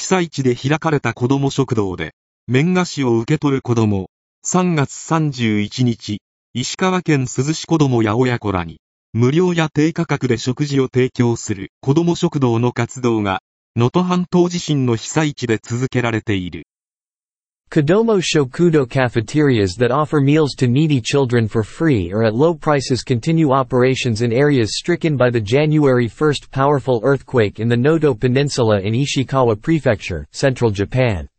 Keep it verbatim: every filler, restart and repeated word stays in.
災地で開かれた子ども食堂で、麺菓子を受け取る子ども、さんがつさんじゅういちにち、石川県珠洲市子どもや親子らに、無料や低価格で食事を提供する子ども食堂の活動が、能登半島地震の被災地で続けられている。 Kodomo Shokudo cafeterias that offer meals to needy children for free or at low prices continue operations in areas stricken by the January first powerful earthquake in the Noto Peninsula in Ishikawa Prefecture, central Japan.